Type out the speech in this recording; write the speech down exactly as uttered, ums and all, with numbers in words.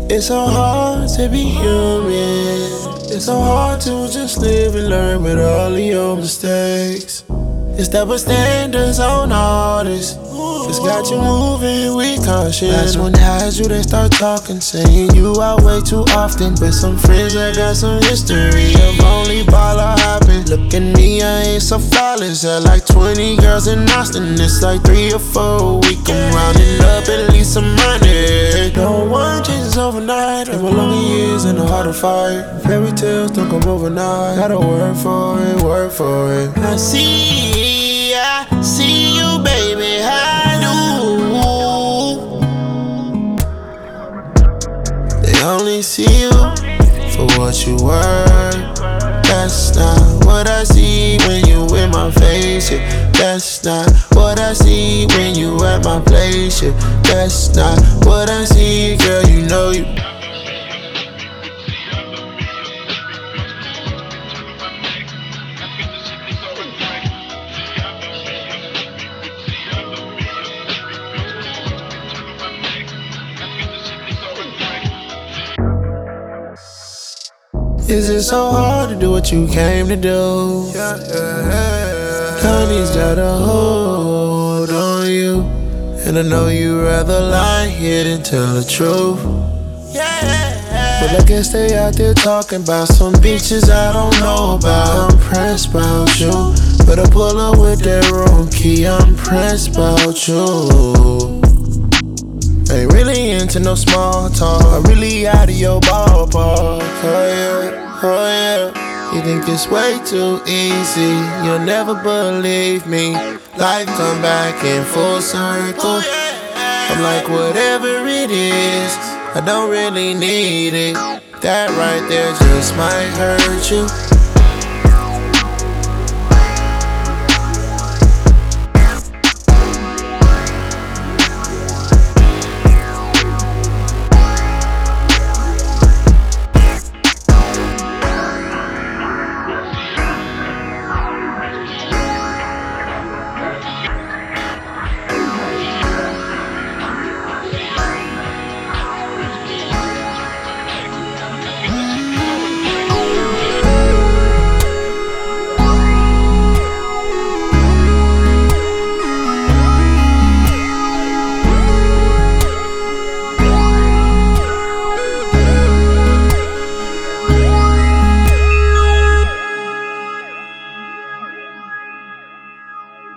It's so hard to be human. It's so hard to just live and learn with all of your mistakes. It's double standards on all this. It's got you moving with caution. Last one has you, they start talking, saying you out way too often. But some friends that got some history of only baller hopping. Look at me, I ain't so flawless. Had like twenty girls in Austin. It's like three or four a week. I'm rounding up at least some money. No one changes overnight. It will longer years and a harder fight. Fairy tales don't come overnight. Gotta work for it, work for it. I see, I see you, baby. I do. They only see you for what you were. That's not what I see when you in my face, yeah. That's not what I see when you at my place, yeah. That's not what I see, girl, you know you. Is it so hard to do what you came to do? Yeah, yeah, yeah. Honey's got a hold on you, and I know you'd rather lie here than tell the truth. Yeah, but I guess they out there talking about some bitches I don't know about. I'm pressed about you, but I pull up with that wrong key. I'm pressed about you. Ain't really into no small talk. I'm really out of your ballpark. Oh yeah, oh yeah. You think it's way too easy. You'll never believe me. Life come back in full circle. I'm like, whatever it is, I don't really need it. That right there just might hurt you.